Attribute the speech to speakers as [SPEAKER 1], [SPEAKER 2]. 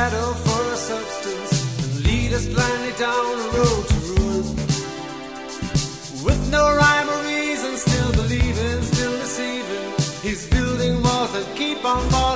[SPEAKER 1] shadow for a substance and lead us blindly down a road to ruin. With no rhyme or reason, still believing, still deceiving. He's building walls that keep on falling.